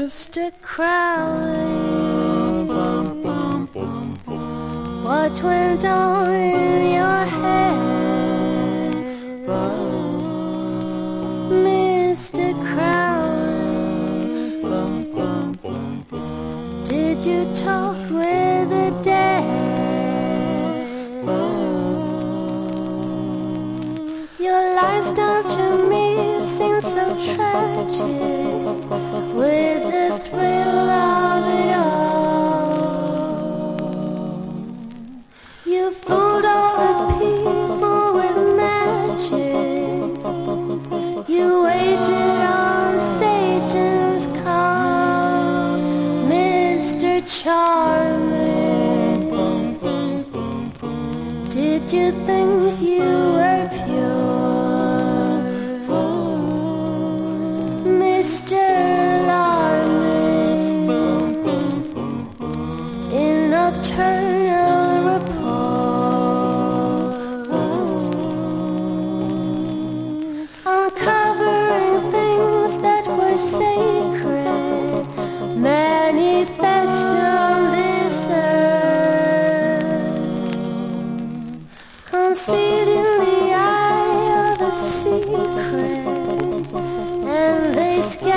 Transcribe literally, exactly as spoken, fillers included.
Mister Crowley, what went on in your head? Mister Crowley, did you talk with the dead? Your lifestyle to me seems so tragic, with the thrill of it all. You fooled all the people with magic. You waited on Satan's call, Mister Charming. Did you think you were pure, Mister Alarming? In nocturnal report, uncovering things that were sacred, manifest on this earth, concealed in the eye of the secret, and they scatter